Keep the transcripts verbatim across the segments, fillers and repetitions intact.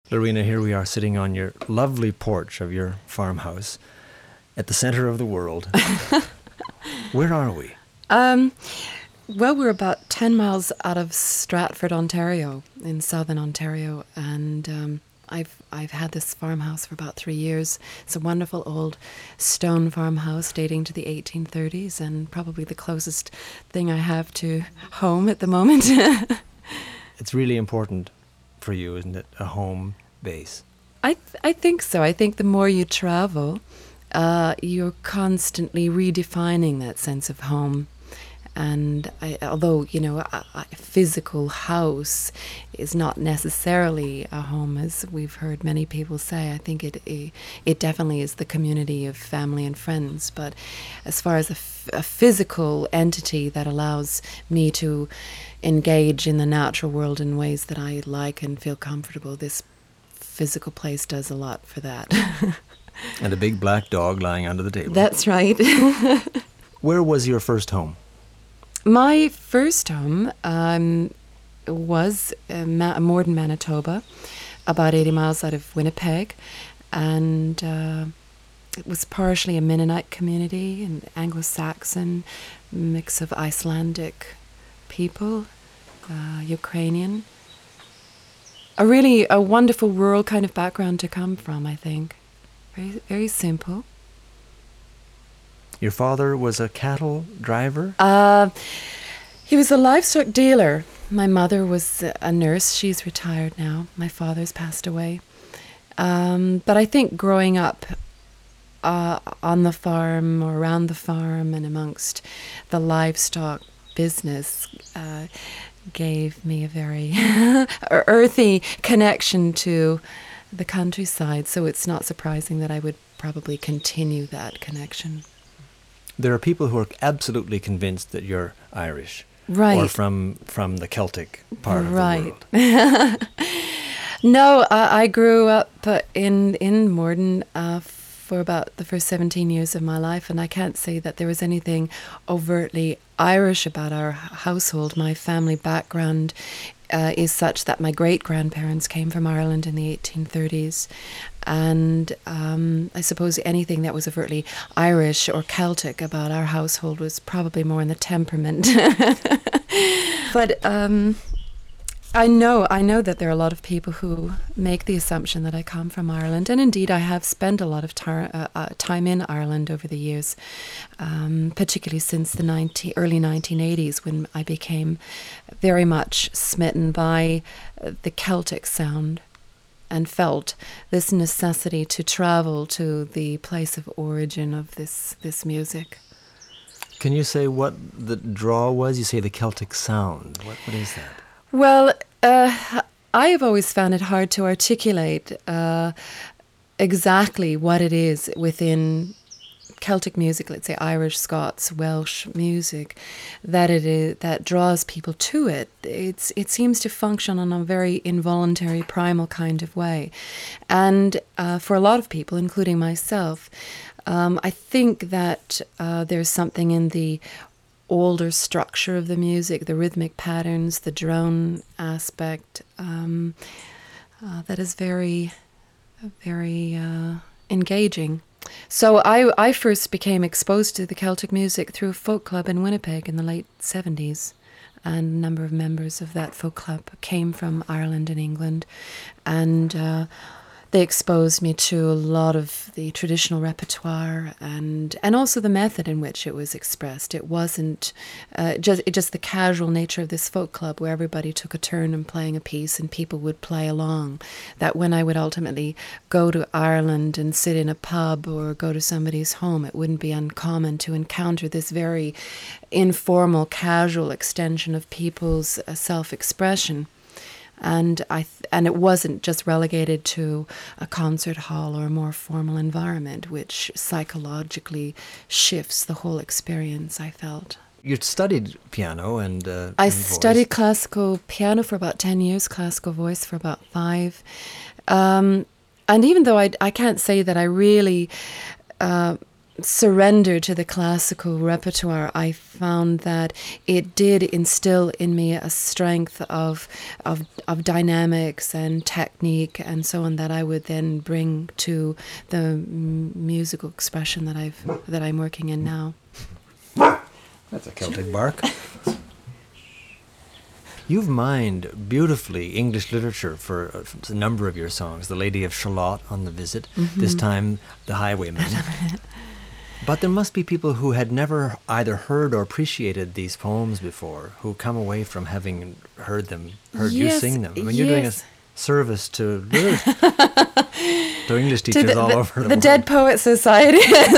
Lorena, here we are sitting on your lovely porch of your farmhouse at the center of the world. Where are we? Um, well, we're about ten miles out of Stratford, Ontario, in southern Ontario, and um, I've I've had this farmhouse for about three years. It's a wonderful old stone farmhouse dating to the eighteen thirties, and probably the closest thing I have to home at the moment. It's really important for you, isn't it? A home base. I th- I think so. I think the more you travel, uh, you're constantly redefining that sense of home. And I, although, you know, a, a physical house is not necessarily a home, as we've heard many people say, I think it it, it definitely is the community of family and friends. But as far as a, f- a physical entity that allows me to engage in the natural world in ways that I like and feel comfortable, this physical place does a lot for that. And a big black dog lying under the table. That's right. Where was your first home? My first home um, was uh, Ma- Morden, Manitoba, about eighty miles out of Winnipeg, and uh, it was partially a Mennonite community, an Anglo-Saxon mix of Icelandic people, uh, Ukrainian. A really a wonderful rural kind of background to come from, I think. Very, very simple. Your father was a cattle driver? Uh, he was a livestock dealer. My mother was a nurse. She's retired now. My father's passed away. Um, but I think growing up uh, on the farm or around the farm and amongst the livestock business uh, gave me a very earthy connection to the countryside. So it's not surprising that I would probably continue that connection. There are people who are absolutely convinced that you're Irish. Right. Or from from the Celtic part right. of the world. No, uh, I grew up uh, in, in Morden uh, for about the first seventeen years of my life, and I can't say that there was anything overtly Irish about our household. My family background uh, is such that my great-grandparents came from Ireland in the eighteen thirties. And um, I suppose anything that was overtly Irish or Celtic about our household was probably more in the temperament. But um, I know I know that there are a lot of people who make the assumption that I come from Ireland. And indeed, I have spent a lot of tar- uh, uh, time in Ireland over the years, um, particularly since the nineteen, early nineteen eighties, when I became very much smitten by uh, the Celtic sound, and felt this necessity to travel to the place of origin of this this music. Can you say what the draw was? You say the Celtic sound. What What is that? Well, uh, I have always found it hard to articulate uh, exactly what it is within Celtic music, let's say Irish, Scots, Welsh music, that it is, that draws people to it. It's it seems to function in a very involuntary, primal kind of way, and uh, for a lot of people, including myself, um, I think that uh, there's something in the older structure of the music, the rhythmic patterns, the drone aspect, um, uh, that is very, very uh, engaging. So I, I first became exposed to the Celtic music through a folk club in Winnipeg in the late seventies. And a number of members of that folk club came from Ireland and England. And uh, they exposed me to a lot of the traditional repertoire and and also the method in which it was expressed. It wasn't uh, just it just the casual nature of this folk club where everybody took a turn in playing a piece and people would play along. That when I would ultimately go to Ireland and sit in a pub or go to somebody's home, it wouldn't be uncommon to encounter this very informal, casual extension of people's uh, self-expression. And I th- and it wasn't just relegated to a concert hall or a more formal environment, which psychologically shifts the whole experience, I felt. You studied piano and uh, I and studied voice. classical piano for about ten years, classical voice for about five. Um, and even though I, I can't say that I really uh, surrender to the classical repertoire, I found that it did instill in me a strength of of of dynamics and technique and so on that I would then bring to the m- musical expression that I've that I'm working in now. That's a Celtic bark. You've mined beautifully English literature for a number of your songs. The Lady of Shalott on The Visit, mm-hmm. this time The Highwayman. But there must be people who had never either heard or appreciated these poems before, who come away from having heard them, heard yes, you sing them. I mean, you're yes. doing a service to, to English teachers to the, all the, over the, the world. The Dead Poets Society.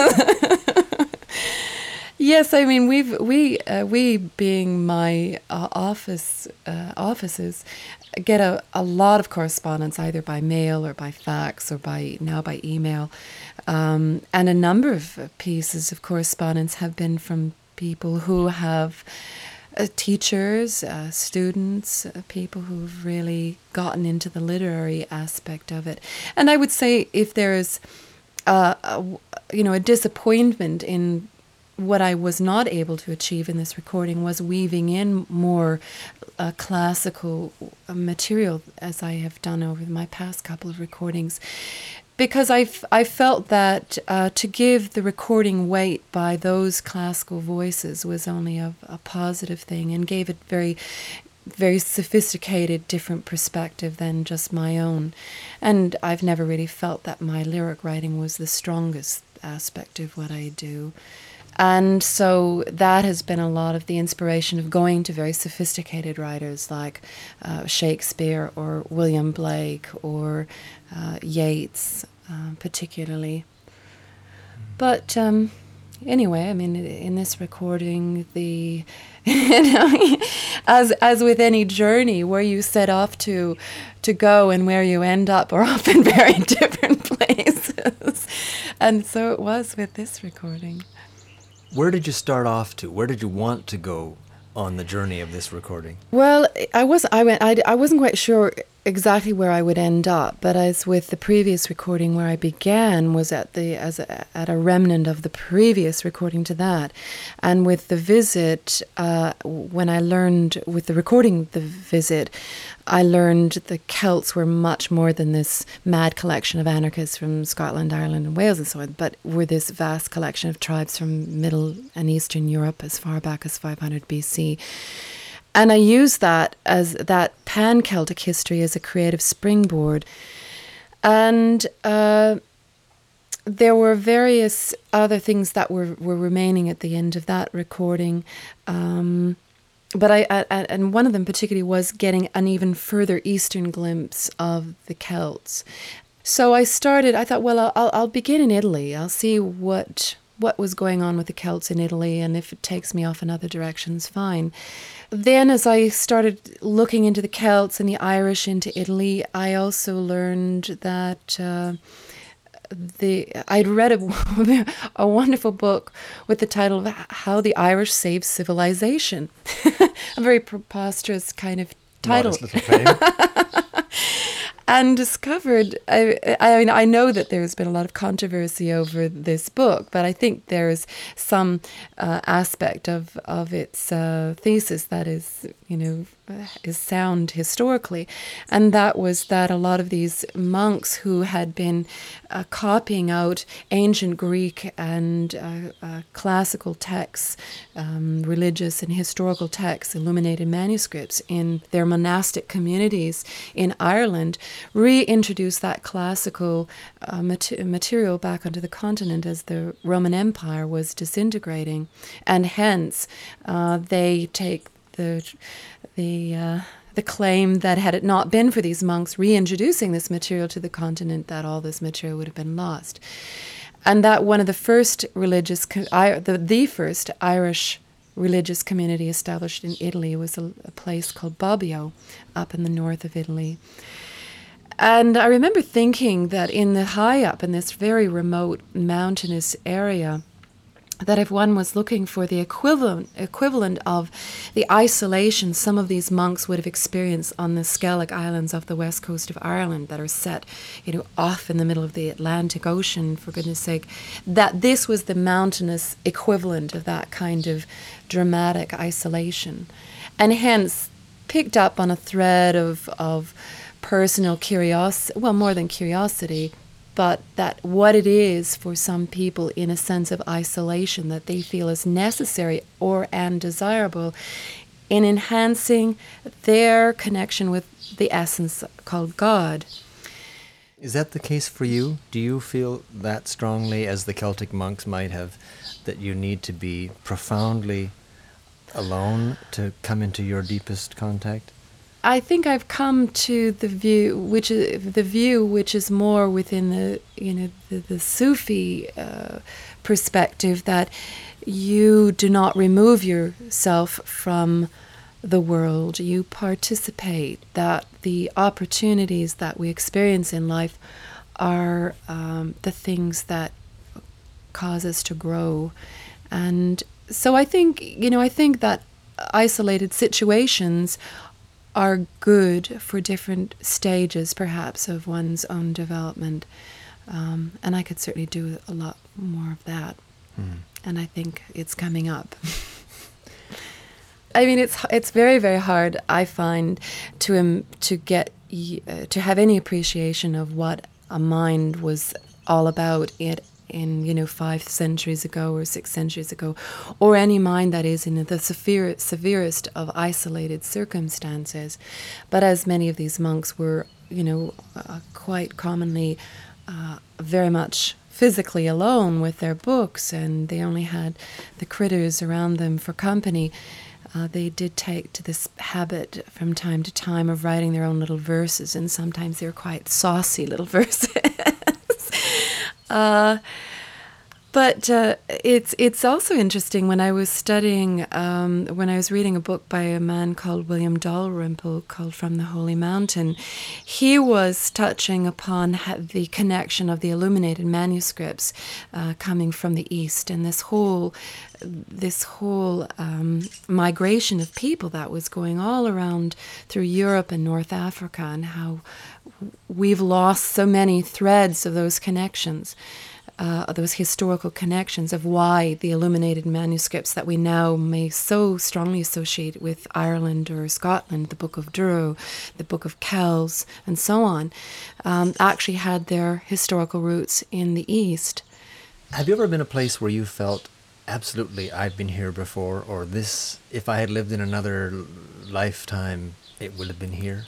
Yes, I mean we've we uh, we being my uh, office uh, offices get a, a lot of correspondence either by mail or by fax or by now by email, um, and a number of pieces of correspondence have been from people who have uh, teachers, uh, students, uh, people who've really gotten into the literary aspect of it. And I would say if there's uh, a, you know a disappointment in what I was not able to achieve in this recording was weaving in more uh, classical material as I have done over my past couple of recordings, because I I felt that uh, to give the recording weight by those classical voices was only a, a positive thing and gave it very very sophisticated, different perspective than just my own. And I've never really felt that my lyric writing was the strongest aspect of what I do. And so that has been a lot of the inspiration of going to very sophisticated writers like uh, Shakespeare or William Blake or uh, Yeats, uh, particularly. But um, anyway, I mean, in this recording, the you know, as as with any journey, where you set off to to go and where you end up are often very different places, and so it was with this recording. Where did you start off to? Where did you want to go on the journey of this recording? Well, I was I went I, I wasn't quite sure exactly where I would end up, but as with the previous recording, where I began was at the as a, at a remnant of the previous recording to that, and with the visit, uh, when I learned with the recording the visit, I learned the Celts were much more than this mad collection of anarchists from Scotland, Ireland, and Wales and so on, but were this vast collection of tribes from Middle and Eastern Europe as far back as five hundred B C. And I use that as that pan-Celtic history as a creative springboard. And uh, there were various other things that were, were remaining at the end of that recording. Um, but I, I and one of them particularly was getting an even further eastern glimpse of the Celts. So I started, I thought, well, I'll, I'll begin in Italy. I'll see what what was going on with the Celts in Italy, and if it takes me off in other directions, fine. Then as I started looking into the Celts and the Irish into Italy, I also learned that uh, the I'd read a, a wonderful book with the title of How the Irish Saved Civilization. A very preposterous kind of title. Modest little fame. And discovered, I, I mean, I know that there's been a lot of controversy over this book, but I think there's some uh, aspect of, of its uh, thesis that is, you know, is sound historically. And that was that a lot of these monks who had been uh, copying out ancient Greek and uh, uh, classical texts, um, religious and historical texts, illuminated manuscripts in their monastic communities in Ireland, reintroduced that classical uh, mat- material back onto the continent as the Roman Empire was disintegrating. And hence, uh, they take the the uh, the claim that had it not been for these monks reintroducing this material to the continent, that all this material would have been lost. And that one of the first religious, co- I, the, the first Irish religious community established in Italy was a, a place called Bobbio up in the north of Italy. And I remember thinking that in the high up, in this very remote mountainous area, that if one was looking for the equivalent equivalent of the isolation some of these monks would have experienced on the Skellig Islands off the west coast of Ireland that are set, you know, off in the middle of the Atlantic Ocean, for goodness sake, that this was the mountainous equivalent of that kind of dramatic isolation. And hence picked up on a thread of of personal curiosity, well, more than curiosity, but that what it is for some people in a sense of isolation that they feel is necessary or and desirable in enhancing their connection with the essence called God. Is that the case for you? Do you feel that strongly, as the Celtic monks might have, that you need to be profoundly alone to come into your deepest contact? I think I've come to the view, which is the view which is more within the, you know, the, the Sufi uh, perspective, that you do not remove yourself from the world. You participate. That the opportunities that we experience in life are um, the things that cause us to grow, and so I think, you know, I think that isolated situations are good for different stages, perhaps, of one's own development. Um, and I could certainly do a lot more of that. Mm. And I think it's coming up. I mean, it's it's very, very hard, I find, to um, to get uh, to have any appreciation of what a mind was all about it in, you know, five centuries ago or six centuries ago, or any mind that is in the severe, severest of isolated circumstances. But as many of these monks were, you know, uh, quite commonly uh, very much physically alone with their books, and they only had the critters around them for company, uh, they did take to this habit from time to time of writing their own little verses, and sometimes they were quite saucy little verses. Uh, but uh, it's it's also interesting, when I was studying, um, when I was reading a book by a man called William Dalrymple called From the Holy Mountain, he was touching upon the connection of the illuminated manuscripts uh, coming from the East, and this whole this whole um, migration of people that was going all around through Europe and North Africa, and how we've lost so many threads of those connections, uh, those historical connections of why the illuminated manuscripts that we now may so strongly associate with Ireland or Scotland, the Book of Duro, the Book of Kells, and so on, um, actually had their historical roots in the East. Have you ever been a place where you felt, absolutely, I've been here before, or this, if I had lived in another lifetime, it would have been here?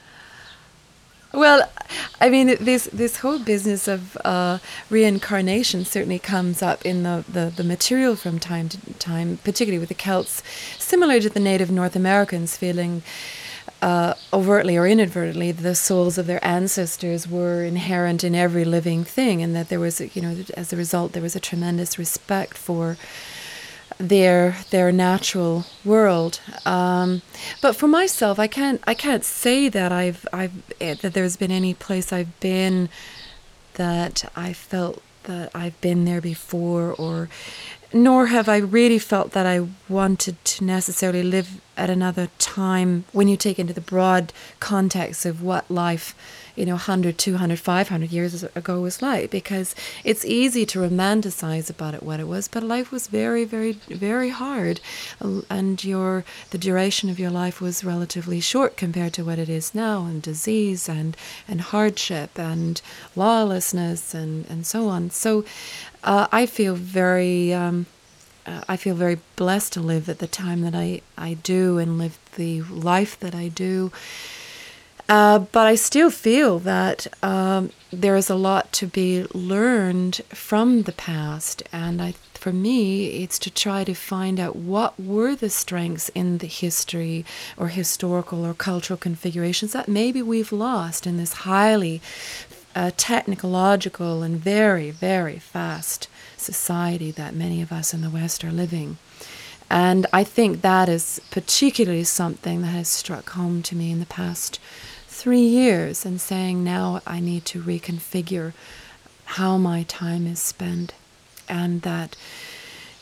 Well, I mean, this this whole business of uh, reincarnation certainly comes up in the, the, the material from time to time, particularly with the Celts, similar to the native North Americans feeling uh, overtly or inadvertently the souls of their ancestors were inherent in every living thing, and that there was, you know, as a result, there was a tremendous respect for their their natural world. Um, but for myself, I can't I can't say that I've I've that there's been any place I've been that I felt that I've been there before, or nor have I really felt that I wanted to necessarily live at another time when you take into the broad context of what life, you know, one hundred, two hundred, five hundred years ago was like, because it's easy to romanticize about it what it was, but life was very, very, very hard, and your the duration of your life was relatively short compared to what it is now, and disease and, and hardship and lawlessness and, and so on. So uh, I feel very... Um, Uh, I feel very blessed to live at the time that I, I do and live the life that I do. Uh, but I still feel that um, there is a lot to be learned from the past. And I, for me, it's to try to find out what were the strengths in the history or historical or cultural configurations that maybe we've lost in this highly uh, technological and very, very fast society that many of us in the West are living. And I think that is particularly something that has struck home to me in the past three years, and saying now I need to reconfigure how my time is spent, and that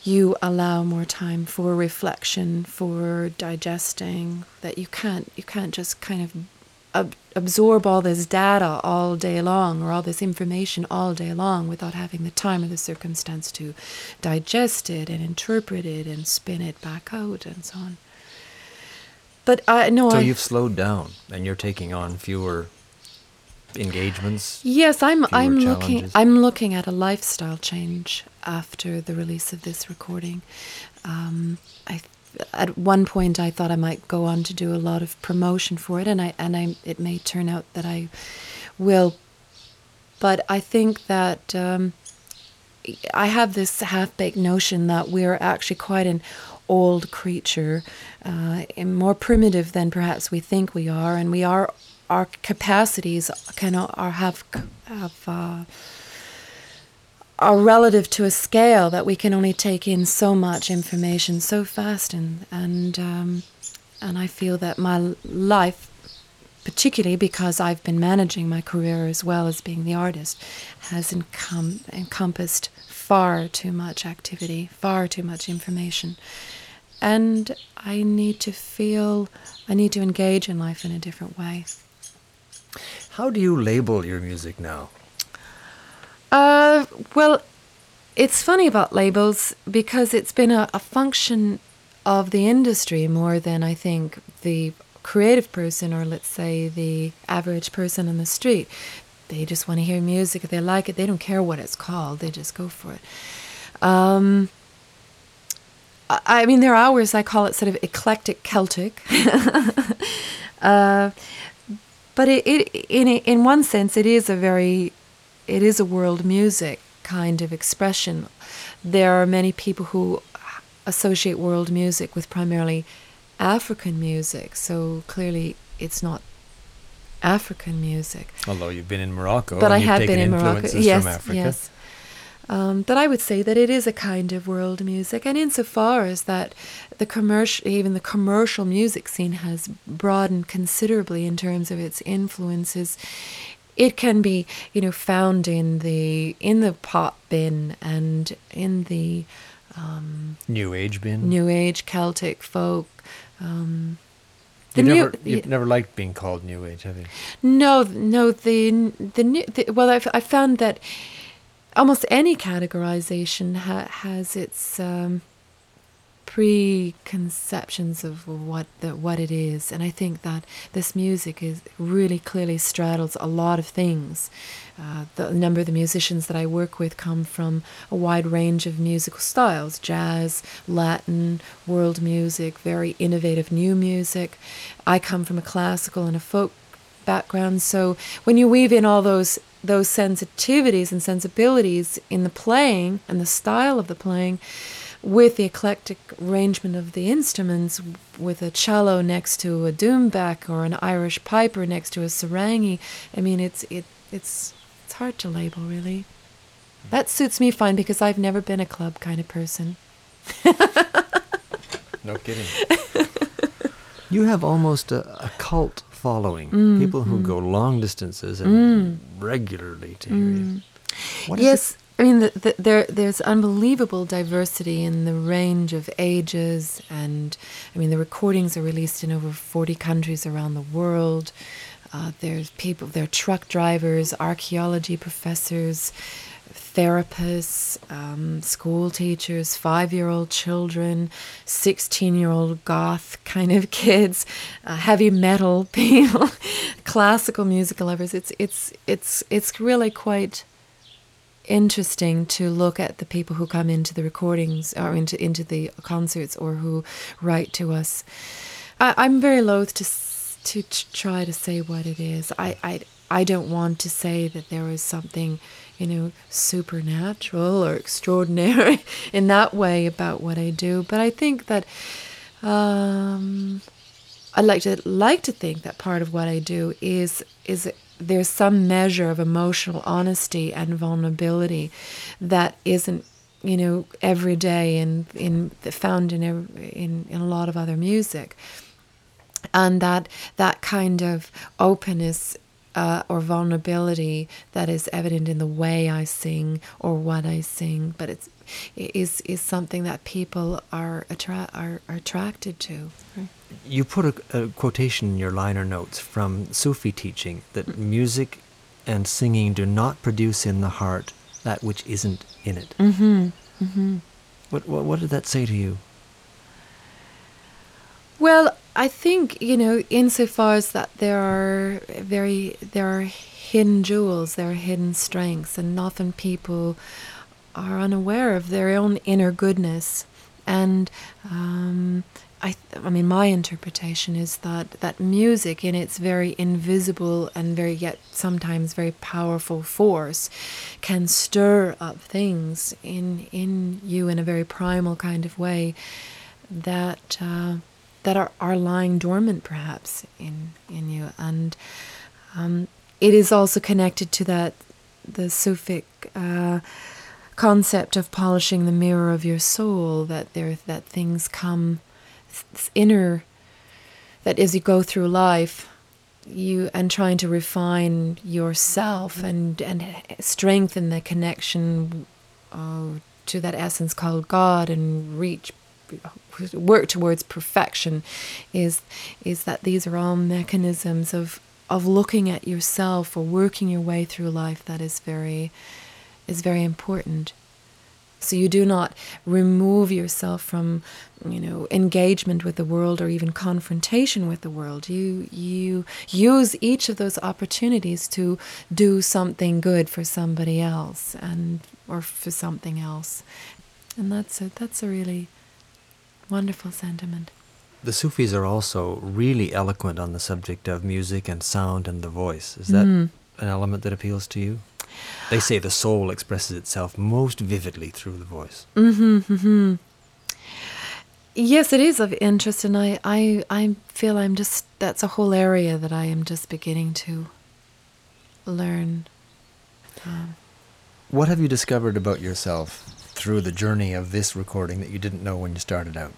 you allow more time for reflection, for digesting, that you can't you can't just kind of ab- absorb all this data all day long, or all this information all day long, without having the time or the circumstance to digest it and interpret it and spin it back out and so on. But I no, So I, you've slowed down, and you're taking on fewer engagements. yes, I'm fewer I'm looking challenges? I'm looking at a lifestyle change after the release of this recording. Um, I at one point I thought I might go on to do a lot of promotion for it, and I and I it may turn out that I will. But I think that um, I have this half-baked notion that we're actually quite an old creature, uh, and more primitive than perhaps we think we are, and we are our capacities can are have have uh, are relative to a scale that we can only take in so much information so fast, and and um, and I feel that my life, particularly because I've been managing my career as well as being the artist, has encom- encompassed far too much activity, far too much information. And I need to feel, I need to engage in life in a different way. How do you label your music now? Uh, well, it's funny about labels, because it's been a, a function of the industry more than I think the creative person, or let's say the average person on the street. They just want to hear music. If they like it, they don't care what it's called. They just go for it. Um, I, I mean, there are hours I call it sort of eclectic Celtic. uh, but it, it in in one sense, it is a very, it is a world music kind of expression. There are many people who associate world music with primarily African music, so clearly it's not African music. Although you've been in Morocco, But and I you've have taken been in Morocco. influences Yes, from Africa. yes. Um, but I would say that it is a kind of world music, and insofar as that the commercial, even the commercial music scene has broadened considerably in terms of its influences, it can be, you know, found in the in the pop bin and in the um, New Age bin. New Age, Celtic, folk. Um, the You've, new, never, you've never liked being called New Age, have you? no, no. The the new. The, well, I've I found that almost any categorization ha- has its um, preconceptions of what the, what it is, and I think that this music is really clearly straddles a lot of things. Uh, the number of the musicians that I work with come from a wide range of musical styles: jazz, Latin, world music, very innovative new music. I come from a classical and a folk background, so when you weave in all those those sensitivities and sensibilities in the playing and the style of the playing, with the eclectic arrangement of the instruments, with a cello next to a doumbek or an Irish piper next to a sarangi, I mean, it's it it's it's hard to label, really. That suits me fine, because I've never been a club kind of person. No kidding. You have almost a, a cult following. Mm, People who mm. go long distances and Mm. regularly to hear you. Mm. What is Yes, I mean, the, the, there there's unbelievable diversity in the range of ages, and I mean, the recordings are released in over forty countries around the world. Uh, there's people, there are truck drivers, archaeology professors, therapists, um, school teachers, five-year-old children, sixteen-year-old goth kind of kids, uh, heavy metal people, classical musical lovers. It's it's it's it's really quite interesting to look at the people who come into the recordings or into into the concerts, or who write to us. I, I'm very loath to s- to t- try to say what it is. I, I I don't want to say that there is something, you know, supernatural or extraordinary in that way about what I do. But I think that um, I like to like to think that part of what I do is is there's some measure of emotional honesty and vulnerability that isn't, you know, every day and in, in found in, every, in in a lot of other music, and that that kind of openness uh, or vulnerability that is evident in the way I sing or what I sing, but it's is is something that people are attra- are, are attracted to. Right? You put a, a quotation in your liner notes from Sufi teaching that mm. music and singing do not produce in the heart that which isn't in it. Mm-hmm. Mm-hmm. What, what what did that say to you? Well, I think, you know, insofar as that there are very there are hidden jewels, there are hidden strengths, and often people are unaware of their own inner goodness. And um, I, I mean, my interpretation is that that music, in its very invisible and very yet sometimes very powerful force, can stir up things in in you in a very primal kind of way that uh, that are, are lying dormant, perhaps, in in you. And um, it is also connected to that the Sufic Uh, concept of polishing the mirror of your soul, that there that things come inner, that as you go through life, you and trying to refine yourself and and strengthen the connection uh, to that essence called God and reach work towards perfection, is is that these are all mechanisms of of looking at yourself or working your way through life that is very is very important. So you do not remove yourself from, you know, engagement with the world or even confrontation with the world. You you use each of those opportunities to do something good for somebody else and or for something else. And that's a, that's a really wonderful sentiment. The Sufis are also really eloquent on the subject of music and sound and the voice. Is that mm. an element that appeals to you? They say the soul expresses itself most vividly through the voice. Mm-hmm, mm-hmm. Yes, it is of interest, and I, I, I feel I'm just, that's a whole area that I am just beginning to learn. Um, what have you discovered about yourself through the journey of this recording that you didn't know when you started out?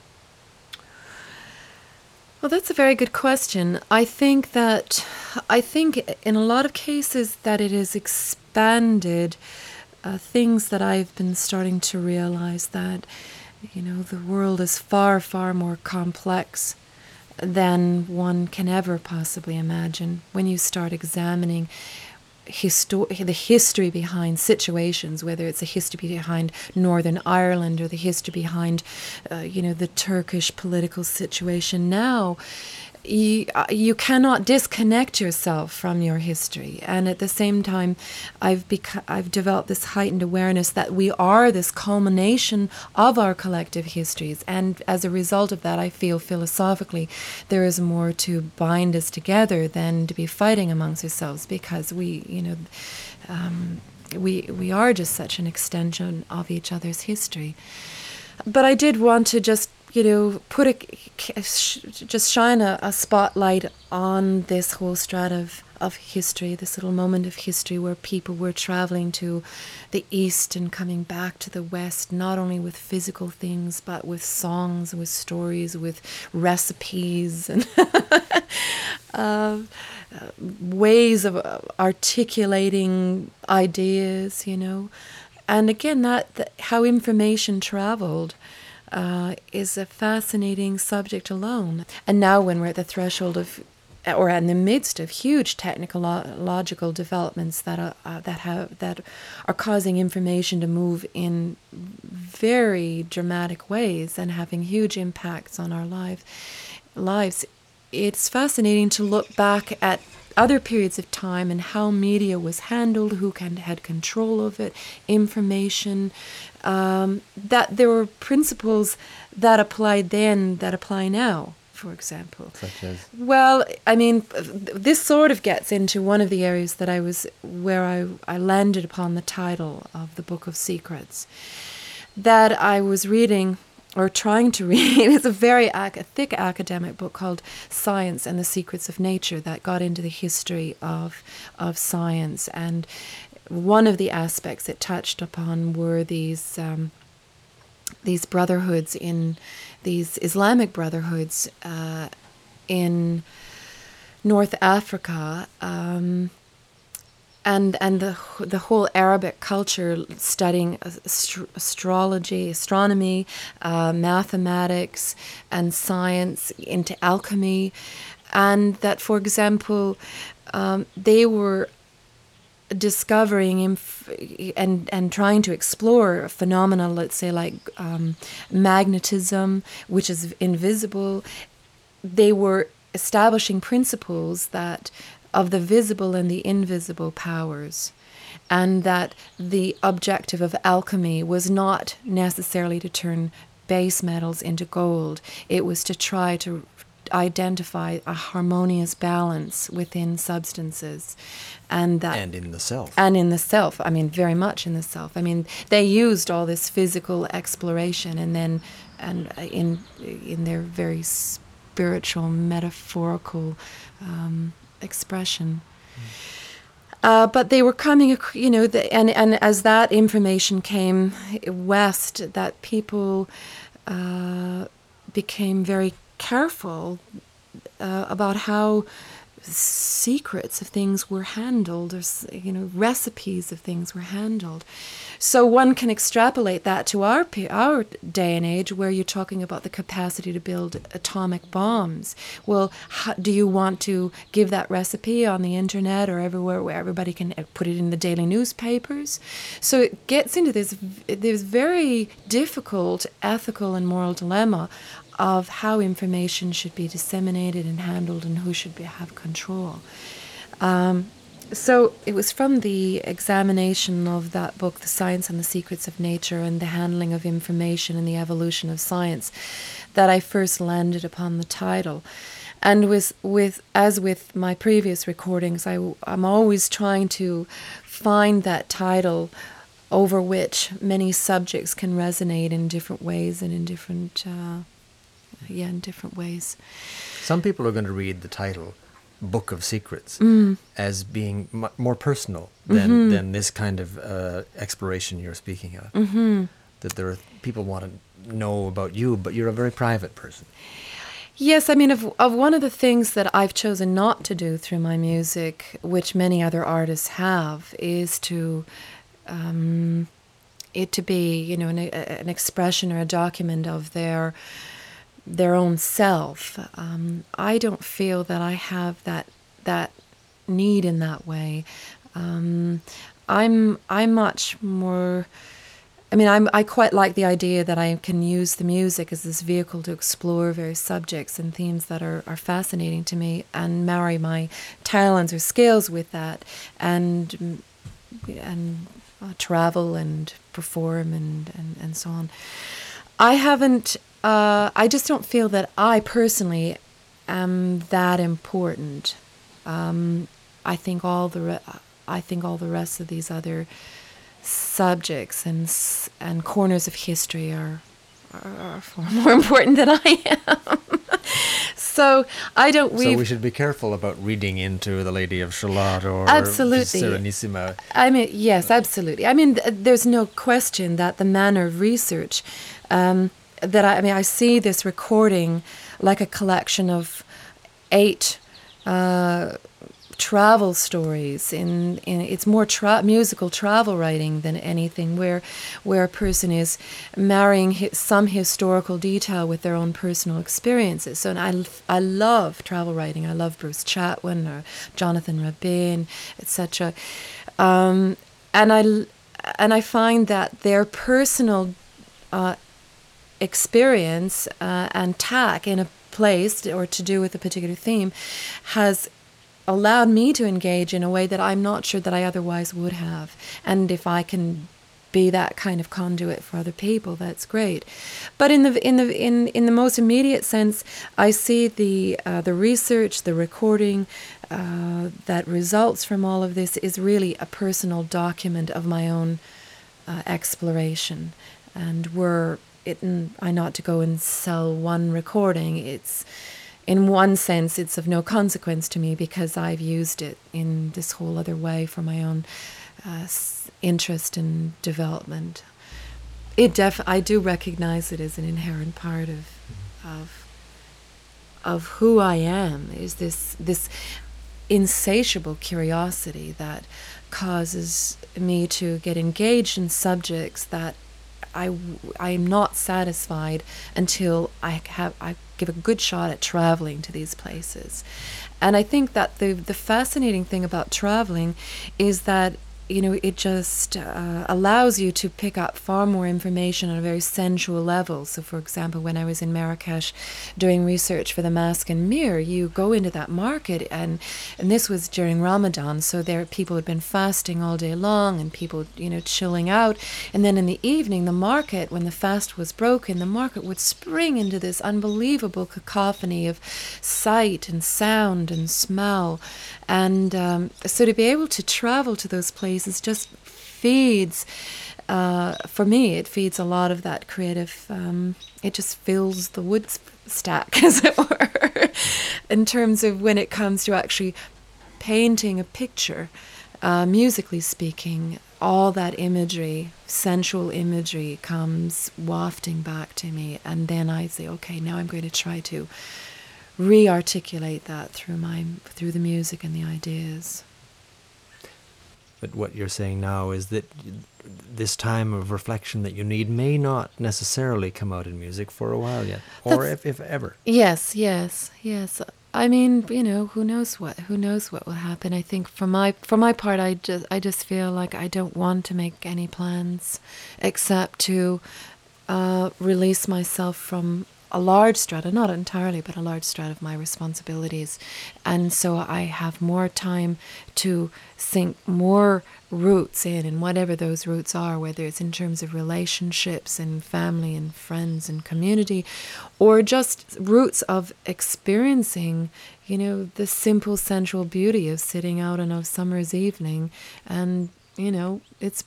Well, that's a very good question. I think that, I think in a lot of cases that it has expanded uh, things that I've been starting to realize that, you know, the world is far, far more complex than one can ever possibly imagine when you start examining Histo- the history behind situations, whether it's a history behind Northern Ireland or the history behind, uh, you know, the Turkish political situation now. You, uh, you cannot disconnect yourself from your history, and at the same time, I've beca- I've developed this heightened awareness that we are this culmination of our collective histories, and as a result of that, I feel philosophically there is more to bind us together than to be fighting amongst ourselves, because we, you know, um, we we are just such an extension of each other's history. But I did want to just, you know, put a, just shine a, a spotlight on this whole strata of, of history, this little moment of history where people were traveling to the east and coming back to the west, not only with physical things, but with songs, with stories, with recipes, and uh, ways of articulating ideas, you know. And again, that, that how information traveled uh, is a fascinating subject alone. And now when we're at the threshold of, or in the midst of huge technological developments that are, uh, that have that are causing information to move in very dramatic ways and having huge impacts on our life, lives, it's fascinating to look back at other periods of time and how media was handled, who can, had control of it, information, um, that there were principles that applied then that apply now, for example. Such as? Well, I mean, this sort of gets into one of the areas that I was, where I, I landed upon the title of the Book of Secrets, that I was reading or trying to read. It's a very ac- a thick academic book called Science and the Secrets of Nature that got into the history of of science. And one of the aspects it touched upon were these um, these brotherhoods in these Islamic brotherhoods uh, in North Africa, um, and and the the whole Arabic culture, studying astro- astrology, astronomy, uh, mathematics, and science, into alchemy, and that, for example, um, they were discovering inf- and and trying to explore phenomena, let's say, like um, magnetism, which is invisible. They were establishing principles that of the visible and the invisible powers, and that the objective of alchemy was not necessarily to turn base metals into gold. It was to try to identify a harmonious balance within substances, and that And in the self. and in the self. I mean, very much in the self. I mean, they used all this physical exploration, and then and in in their very spiritual, metaphorical um, expression. Uh, but they were coming, ac- you know, the, and and as that information came west, that people uh, became very careful uh, about how secrets of things were handled, or s- you know, recipes of things were handled. So one can extrapolate that to our pe- our day and age, where you're talking about the capacity to build atomic bombs. Well, how, do you want to give that recipe on the internet or everywhere where everybody can uh, put it in the daily newspapers? So it gets into this v- this very difficult ethical and moral dilemma of how information should be disseminated and handled, and who should be, have control. Um, so it was from the examination of that book, The Science and the Secrets of Nature and the Handling of Information and the Evolution of Science, that I first landed upon the title. And with, with as with my previous recordings, I, I'm always trying to find that title over which many subjects can resonate in different ways and in different... Uh, yeah, in different ways. Some people are going to read the title, Book of Secrets, Mm. as being m- more personal than, Mm-hmm. than this kind of uh, exploration you're speaking of. Mm-hmm. That there are people want to know about you, but you're a very private person. Yes, I mean, of, of one of the things that I've chosen not to do through my music, which many other artists have, is to um, it to be, you know, an, an expression or a document of their their own self. Um, I don't feel that I have that that need in that way. Um, I'm I'm much more. I mean, I'm, I quite like the idea that I can use the music as this vehicle to explore various subjects and themes that are, are fascinating to me, and marry my talents or skills with that, and and uh, travel and perform and, and, and so on. I haven't. Uh, I just don't feel that I personally am that important. Um, I think all the re- I think all the rest of these other subjects and s- and corners of history are are, are far more important than I am. So I don't. So we should be careful about reading into The Lady of Shalott or Absolutely. Serenissima. I mean, yes, absolutely. I mean, th- there's no question that the manner of research, um, that I, I mean, I see this recording like a collection of eight uh, travel stories. In, in it's more tra- musical travel writing than anything, where where a person is marrying hi- some historical detail with their own personal experiences. So, and I I love travel writing. I love Bruce Chatwin or Jonathan Rabin, et cetera. Um, and I and I find that their personal uh, experience uh, and tack in a place or to do with a particular theme has allowed me to engage in a way that I'm not sure that I otherwise would have. And if I can be that kind of conduit for other people, that's great. But in the in the in, in the most immediate sense, I see the uh, the research, the recording uh, that results from all of this is really a personal document of my own uh, exploration. And were it I not to go and sell one recording, it's in one sense, it's of no consequence to me because I've used it in this whole other way for my own uh, interest and development. It def I do recognize it as an inherent part of of of who I am is this this insatiable curiosity that causes me to get engaged in subjects that I I am not satisfied until I have I give a good shot at traveling to these places. And I think that the the fascinating thing about traveling is that, you know, it just uh, allows you to pick up far more information on a very sensual level. So, for example, when I was in Marrakesh doing research for the Mask and Mirror, you go into that market, and and this was during Ramadan, so there people had been fasting all day long, and people, you know, chilling out. And then in the evening, the market, when the fast was broken, the market would spring into this unbelievable cacophony of sight and sound and smell. And um, so to be able to travel to those places just feeds, uh, for me, it feeds a lot of that creative, um, it just fills the wood stack, as it were, in terms of when it comes to actually painting a picture, uh, musically speaking, all that imagery, sensual imagery, comes wafting back to me. And then I say, okay, now I'm going to try to re-articulate that through my through the music and the ideas. But what you're saying now is that this time of reflection that you need may not necessarily come out in music for a while yet, or if, if ever. Yes, yes, yes. I mean, you know, who knows what who knows what will happen. I think for my for my part, I just I just feel like I don't want to make any plans except to uh, release myself from a large strata, not entirely, but a large strata of my responsibilities. And so I have more time to sink more roots in, and whatever those roots are, whether it's in terms of relationships and family and friends and community, or just roots of experiencing, you know, the simple sensual beauty of sitting out on a summer's evening. And, you know, it's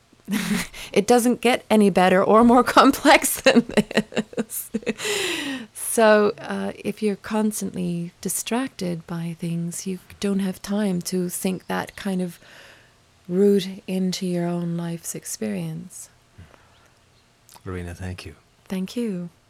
it doesn't get any better or more complex than this. So uh, if you're constantly distracted by things, you don't have time to sink that kind of root into your own life's experience. Lorena, thank you. Thank you.